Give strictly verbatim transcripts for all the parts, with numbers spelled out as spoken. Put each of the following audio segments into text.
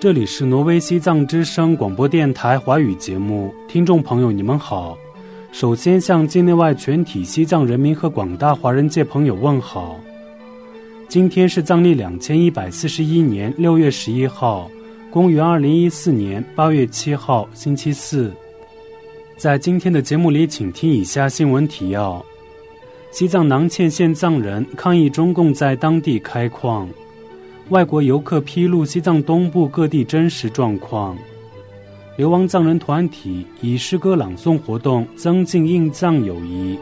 这里是挪威西藏之声广播电台华语节目，听众朋友你们好。首先向境内外全体西藏人民和广大华人界朋友问好。今天是藏历两千一百四十一年六月十一号，公元二零一四年八月七号，星期四。在今天的节目里，请听以下新闻提要：西藏囊谦县藏人抗议中共在当地开矿；外国游客披露西藏东部各地真实状况；流亡藏人团体以诗歌朗诵活动增进印藏友谊。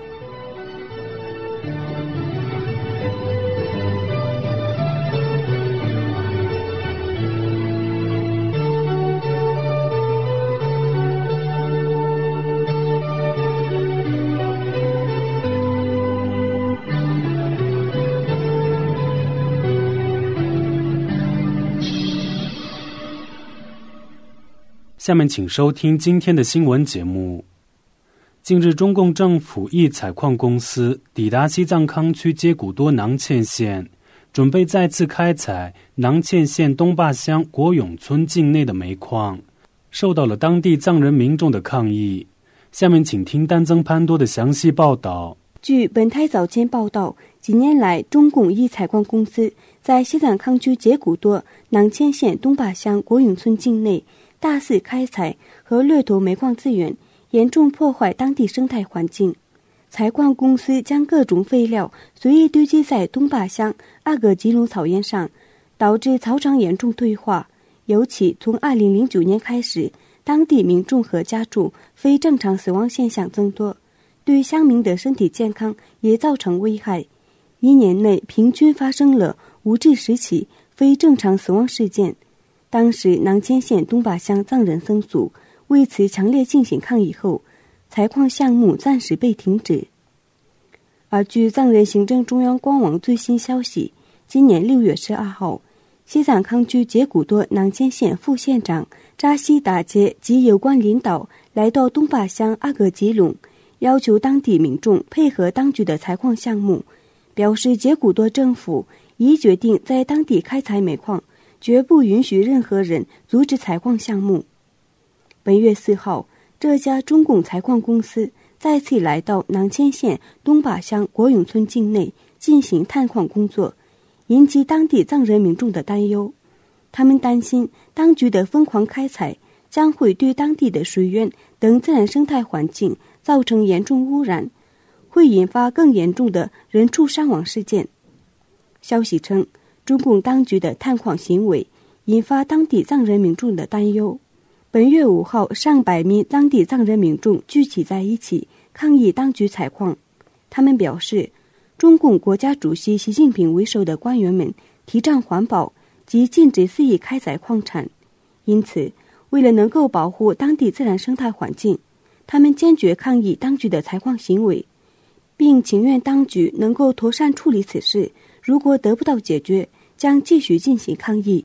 下面请收听今天的新闻节目。近日，中共政府一采矿公司抵达西藏康区接骨多囊谦县，准备再次开采囊谦县东坝乡国永村境内的煤矿，受到了当地藏人民众的抗议。下面请听丹增潘多的详细报道。 据本台早间报道，几年来，中共一采矿公司在西藏康区接骨多囊谦县东坝乡国永村境内大肆开采和掠夺煤矿资源，严重破坏当地生态环境。采矿公司将各种废料随意堆积在东坝乡阿格吉隆草原上，导致草场严重退化。尤其从二零零九年开始，当地民众和家畜非正常死亡现象增多，对乡民的身体健康也造成危害。一年内平均发生了五至十起非正常死亡事件。当时囊谦县东坝乡藏人僧俗为此强烈进行抗议后，采矿项目暂时被停止。而据藏人行政中央官网最新消息，今年六月十二号，西藏康区接骨多囊谦县副县长扎西达杰及有关领导来到东坝乡阿格吉隆，要求当地民众配合当局的采矿项目，表示接骨多政府已决定在当地开采煤矿，绝不允许任何人阻止采矿项目。本月四号，这家中共采矿公司再次来到囊谦县东坝乡国永村境内进行探矿工作，引起当地藏人民众的担忧。他们担心当局的疯狂开采将会对当地的水源等自然生态环境造成严重污染，会引发更严重的人畜伤亡事件。消息称，中共当局的探矿行为引发当地藏人民众的担忧。本月五号，上百名当地藏人民众聚集在一起抗议当局采矿。他们表示，中共国家主席习近平为首的官员们提倡环保及禁止肆意开采矿产，因此为了能够保护当地自然生态环境，他们坚决抗议当局的采矿行为，并请愿当局能够妥善处理此事，如果得不到解决，将继续进行抗议。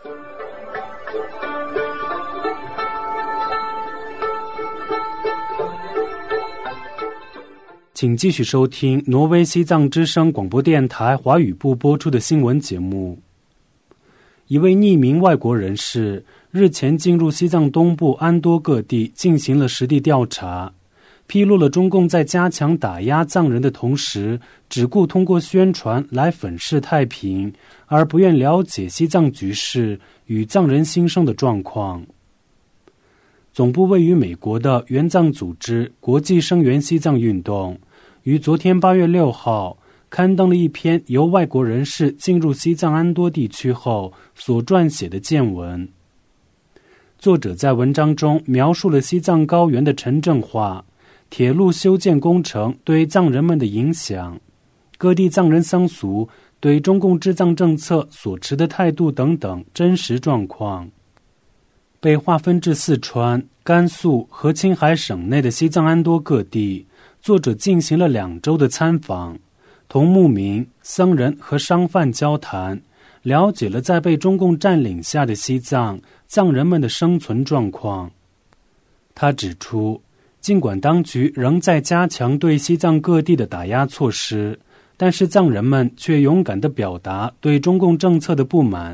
请继续收听挪威西藏之声广播电台华语部播出的新闻节目。一位匿名外国人士日前进入西藏东部安多各地进行了实地调查，披露了中共在加强打压藏人的同时，只顾通过宣传来粉饰太平，而不愿了解西藏局势与藏人心声的状况。总部位于美国的援藏组织国际声援西藏运动于昨天八月六号刊登了一篇由外国人士进入西藏安多地区后所撰写的见文。作者在文章中描述了西藏高原的城镇化、铁路修建工程对藏人们的影响、各地藏人僧俗对中共治藏政策所持的态度等等真实状况。被划分至四川、甘肃和青海省内的西藏安多各地，作者进行了两周的参访，同牧民、僧人和商贩交谈，了解了在被中共占领下的西藏藏人们的生存状况。他指出，尽管当局仍在加强对西藏各地的打压措施，但是藏人们却勇敢地表达对中共政策的不满，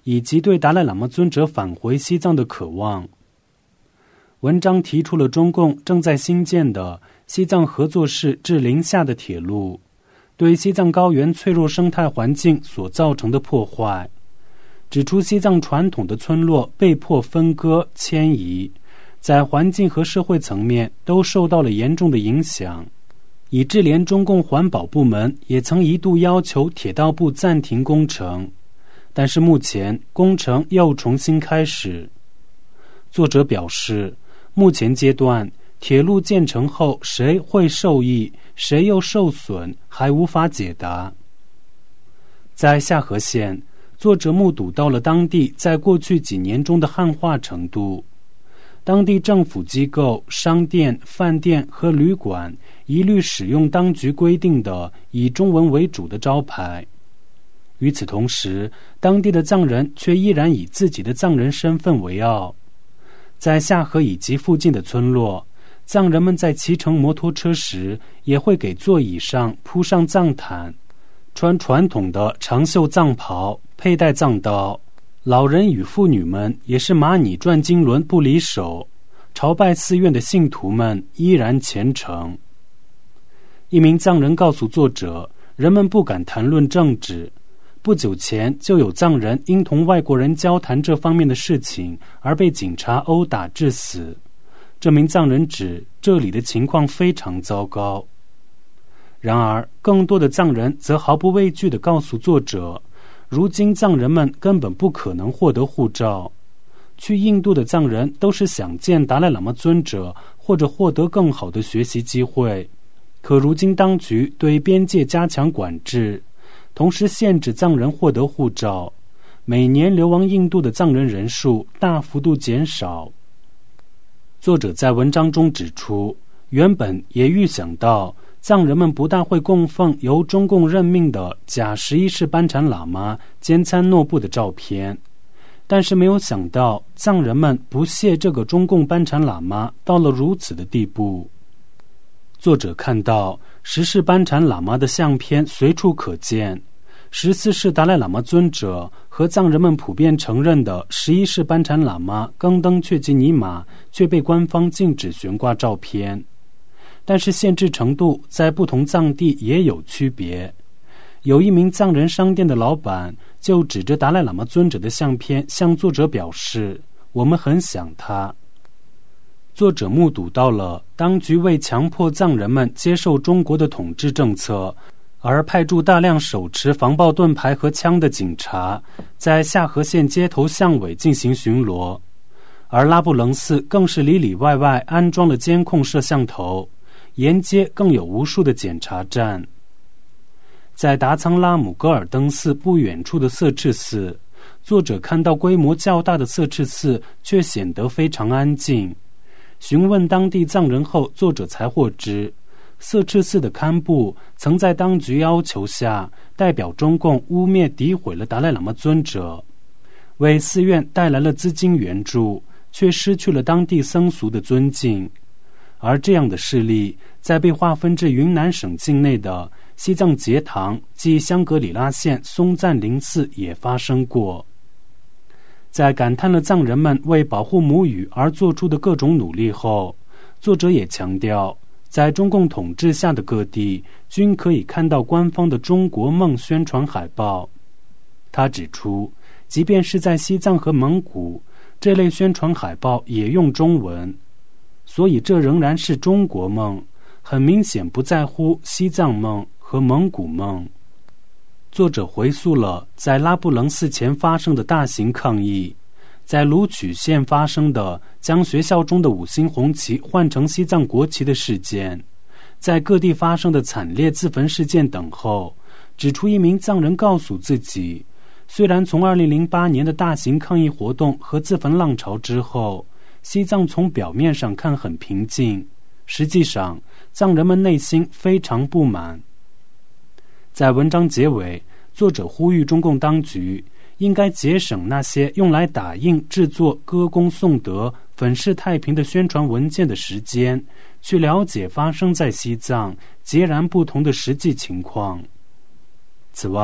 以及对达赖喇嘛尊者返回西藏的渴望。文章提出了中共正在兴建的西藏合作市至宁夏的铁路对西藏高原脆弱生态环境所造成的破坏，指出西藏传统的村落被迫分割迁移，在环境和社会层面都受到了严重的影响，以致连中共环保部门也曾一度要求铁道部暂停工程，但是目前工程又重新开始。作者表示，目前阶段铁路建成后谁会受益，谁又受损，还无法解答。在下河县，作者目睹到了当地在过去几年中的汉化程度，当地政府机构、商店、饭店和旅馆一律使用当局规定的以中文为主的招牌。与此同时，当地的藏人却依然以自己的藏人身份为傲。在下河以及附近的村落，藏人们在骑乘摩托车时也会给座椅上铺上藏毯，穿传统的长袖藏袍，佩戴藏刀。老人与妇女们也是马拟转经轮不离手，朝拜寺院的信徒们依然虔诚。一名藏人告诉作者，人们不敢谈论政治，不久前就有藏人因同外国人交谈这方面的事情而被警察殴打致死。这名藏人指这里的情况非常糟糕。然而更多的藏人则毫不畏惧地告诉作者，如今藏人们根本不可能获得护照。去印度的藏人都是想见达赖喇嘛尊者，或者获得更好的学习机会。可如今当局对边界加强管制，同时限制藏人获得护照，每年流亡印度的藏人人数大幅度减少。作者在文章中指出，原本也预想到藏人们不但会供奉由中共任命的假十一世班禅喇嘛兼参诺布的照片，但是没有想到藏人们不屑这个中共班禅喇嘛到了如此的地步。作者看到十世班禅喇嘛的相片随处可见，十四世达赖喇嘛尊者和藏人们普遍承认的十一世班禅喇嘛更登却吉尼玛却被官方禁止悬挂照片。但是限制程度在不同藏地也有区别。有一名藏人商店的老板就指着达赖喇嘛尊者的相片向作者表示，我们很想他。作者目睹到了当局为强迫藏人们接受中国的统治政策，而派驻大量手持防爆盾牌和枪的警察在下河县街头巷尾进行巡逻，而拉布楞寺更是里里外外安装了监控摄像头，沿街更有无数的检查站。在达仓拉姆戈尔登寺不远处的色赤寺，作者看到规模较大的色赤寺却显得非常安静。询问当地藏人后，作者才获知，色赤寺的堪布曾在当局要求下代表中共污蔑诋毁了达赖喇嘛尊者，为寺院带来了资金援助，却失去了当地僧俗的尊敬。而这样的事例在被划分至云南省境内的西藏节堂即香格里拉县松赞林寺也发生过。在感叹了藏人们为保护母语而做出的各种努力后，作者也强调，在中共统治下的各地均可以看到官方的中国梦宣传海报。他指出，即便是在西藏和蒙古，这类宣传海报也用中文，所以这仍然是中国梦，很明显不在乎西藏梦和蒙古梦。作者回溯了在拉布楞寺前发生的大型抗议，在鲁曲县发生的将学校中的五星红旗换成西藏国旗的事件，在各地发生的惨烈自焚事件等后，指出一名藏人告诉自己，虽然从二零零八年的大型抗议活动和自焚浪潮之后，西藏从表面上看很平静，实际上藏人们内心非常不满。在文章结尾，作者呼吁中共当局应该节省那些用来打印制作歌功颂德粉饰太平的宣传文件的时间，去了解发生在西藏截然不同的实际情况。此外，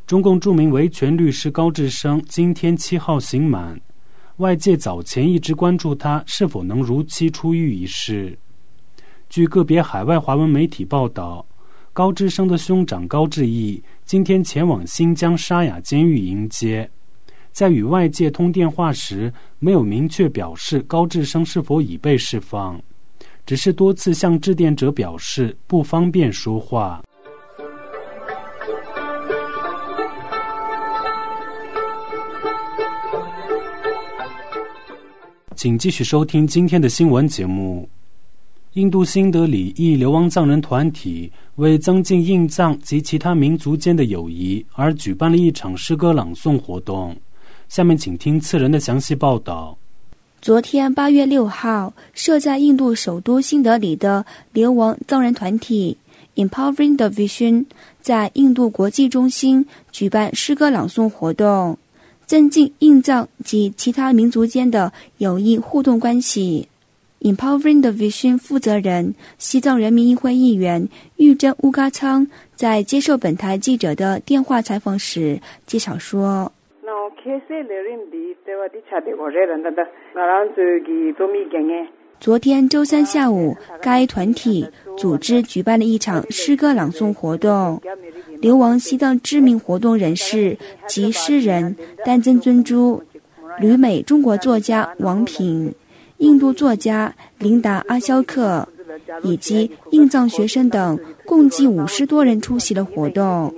中共著名维权律师高志生今天七号刑满，外界早前一直关注他是否能如期出狱一事。据个别海外华文媒体报道，高志生的兄长高志毅今天前往新疆沙雅监狱迎接，在与外界通电话时，没有明确表示高志生是否已被释放，只是多次向致电者表示不方便说话。请继续收听今天的新闻节目。印度新德里一流亡藏人团体为增进印藏及其他民族间的友谊而举办了一场诗歌朗诵活动。下面请听次人的详细报道。 昨天八月六号，设在印度首都新德里的流亡藏人团体 Empowering the Vision 在印度国际中心举办诗歌朗诵活动，增进印藏及其他民族间的友谊互动关系。Empowering the Vision 负责人西藏人民议会议员玉珍乌嘎仓在接受本台记者的电话采访时介绍说，昨天周三下午，该团体组织举办了一场诗歌朗诵活动。流亡西藏知名活动人士及诗人丹增尊珠、旅美中国作家王平、印度作家琳达阿肖克以及印藏学生等共计五十多人出席了活动。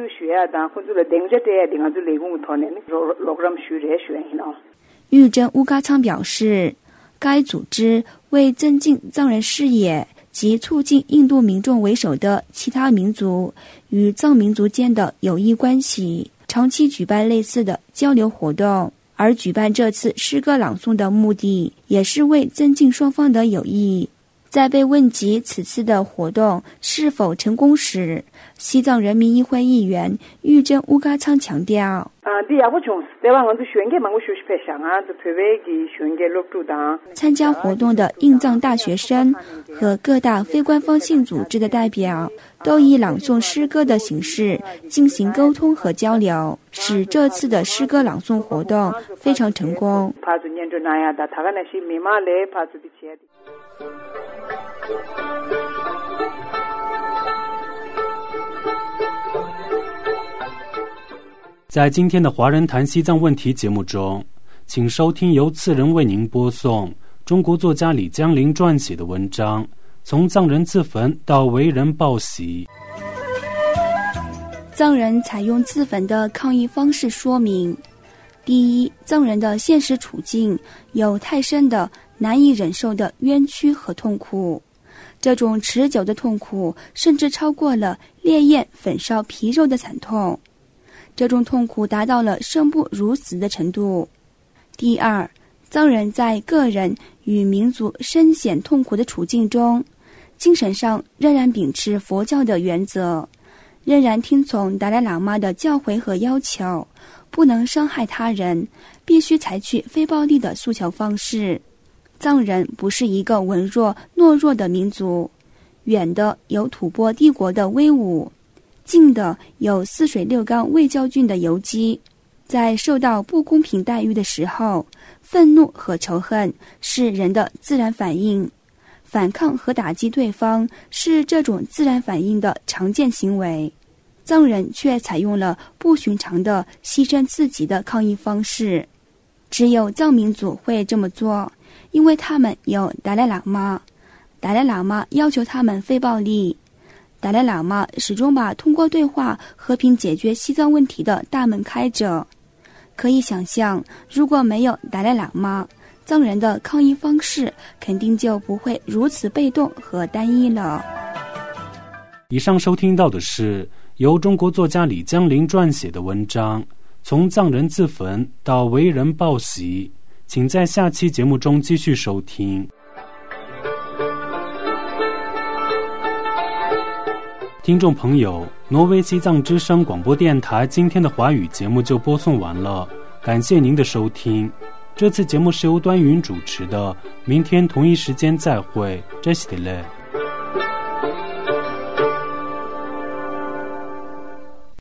玉珍乌嘎仓表示，该组织为增进藏人视野及促进印度民众为首的其他民族与藏民族间的友谊关系，长期举办类似的交流活动，而举办这次诗歌朗诵的目的也是为增进双方的友谊。在被问及此次的活动是否成功时，西藏人民议会议员玉珍乌嘎仓强调，参加活动的印藏大学生和各大非官方性组织的代表都以朗诵诗歌的形式进行沟通和交流，使这次的诗歌朗诵活动非常成功。 在今天的华人谈西藏问题节目中，请收听由次人为您播送中国作家李江林撰写的文章《从藏人自焚到为人报喜》。 藏人采用自焚的抗议方式说明：第一，藏人的现实处境有太深的难以忍受的冤屈和痛苦，这种持久的痛苦甚至超过了烈焰焚烧皮肉的惨痛，这种痛苦达到了生不如死的程度。第二，藏人在个人与民族深显痛苦的处境中，精神上仍然秉持佛教的原则，仍然听从达赖喇嘛的教诲和要求，不能伤害他人，必须采取非暴力的诉求方式。藏人不是一个文弱懦弱的民族，远的有吐蕃帝国的威武，近的有泗水六冈卫教郡的游击。在受到不公平待遇的时候，愤怒和仇恨是人的自然反应，反抗和打击对方是这种自然反应的常见行为。藏人却采用了不寻常的牺牲自己的抗议方式，只有藏民族会这么做，因为他们有达赖喇嘛，达赖喇嘛要求他们非暴力，达赖喇嘛始终把通过对话和平解决西藏问题的大门开着。可以想象，如果没有达赖喇嘛，藏人的抗议方式肯定就不会如此被动和单一了。 以上收听到的是由中国作家李江林撰写的文章《从藏人自焚到为人报喜》，请在下期节目中继续收听。听众朋友，挪威西藏之声广播电台今天的华语节目就播送完了，感谢您的收听。这次节目是由端云主持的，明天同一时间再会，这是的嘞。